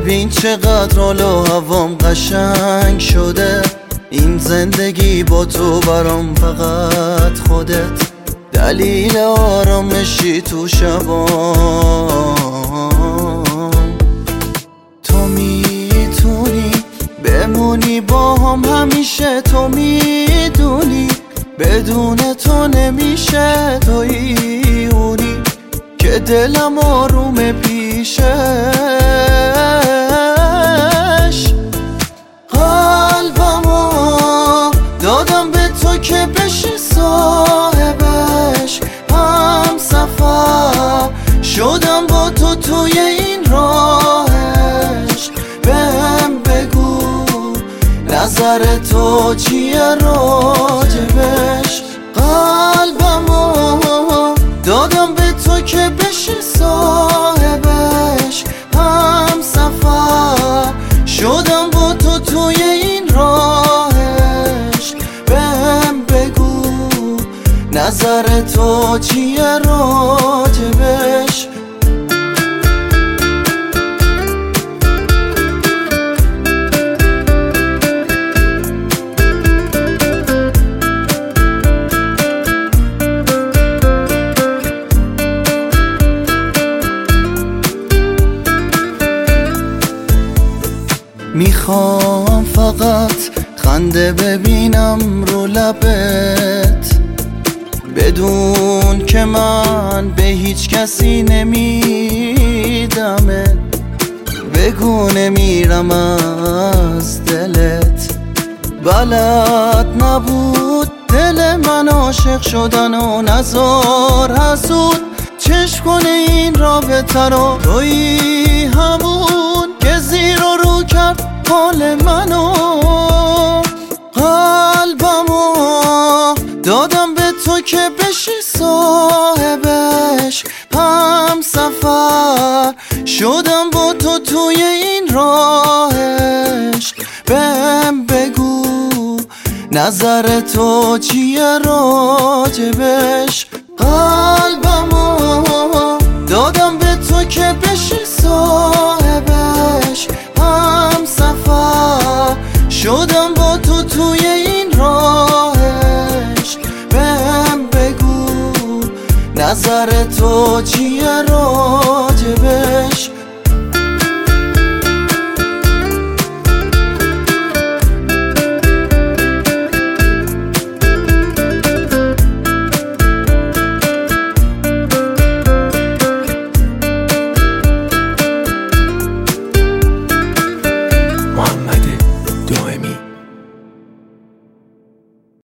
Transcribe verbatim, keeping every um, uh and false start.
ببین چقدر حال و هوام قشنگ شده، این زندگی با تو برام فقط خودت، دلیل آرامشی تو شبام. تو میتونی بمونی با هم همیشه، تو میدونی بدون تو نمیشه، تویی اونی که دلم آروم پیشش. قلبمو دادم به تو که بشی صاحبش، هم سفر شدم با تو توی این راهش. بهم بگو نظر تو چیه راجبش. قلبمو دادم به تو که بشی صاحبش، هم سفر شدم با تو توی این راهش. بهم بگو نظر تو چیه راجبش. میخوام فقط خنده ببینم رو لبت، بدون که من به هیچ کسی نمیدمت. بگو نمیرم از دلت، بلد نبود دل من عاشق شدن و نزار حسود چشم کنه این رابطه رو. تویی همون که زیر و رو کرد حال منو. قلبمو دادم به تو که بشی صاحبش، هم سفر شدم با تو توی این راهش. بهم بگو نظر تو چیه راجبش. قلبمو دادم به تو که بشی صاحبش، هم سفر شدم با تو توی این راهش. بهم بگو نظر تو چیه راجبش.